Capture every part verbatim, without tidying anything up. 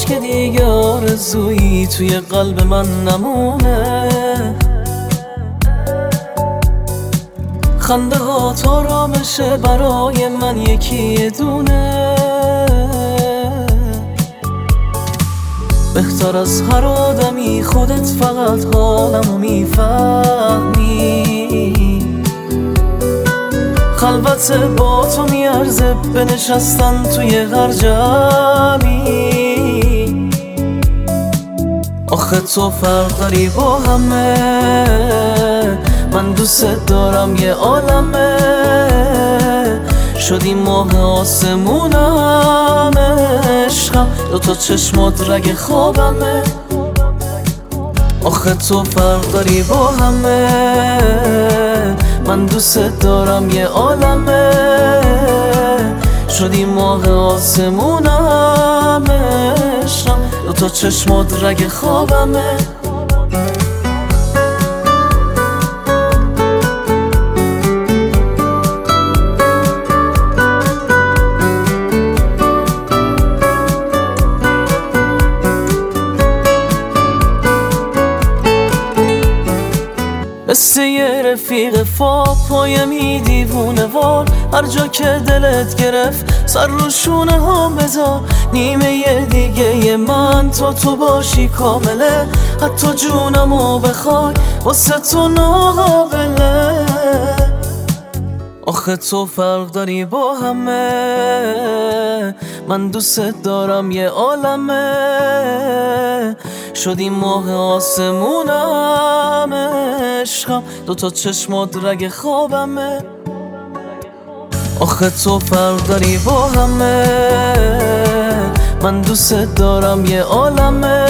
که دیگه آرزویی توی قلب من نمونه. خنده ها تا رامشه برای من یکی دونه. بهتر از هر آدمی خودت فقط حالمو میفهمی. خلوت با تو میارزه بنشستن توی هر جمعی. آخه تو فرق داری با همه، من دوست دارم یه عالمه. شدی ماه آسمونم عشقم، دوتا چشمات رگ خوابمه. آخه تو فرق داری با همه، من دوست دارم یه عالمه. شدی ماه آسمونم عشقم، دوتا چشمات رگ خوابمه. مثل یه رفیق فا پایمی دیوونه وار، هر جا که دلت گرفت سر رو شونه ها بذار. نیمه یه دیگه ی من تا تو باشی کامله، حتی جونمو بخوای واسه تو ناقابله. آخه تو فرق داری با همه، من دوست دارم یه عالمه. شدی ماه آسمونم عشقم، دوتا چشمات رگ خوابمه. آخه تو فرق داری با همه، من دوست دارم یه عالمه.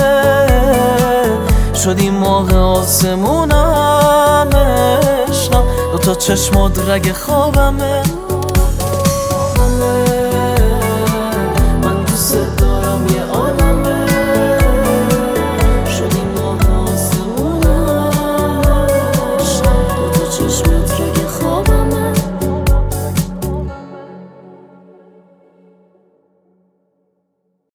شدی ماه آسمونم عشقم، دوتا چشمات رگ خوابمه.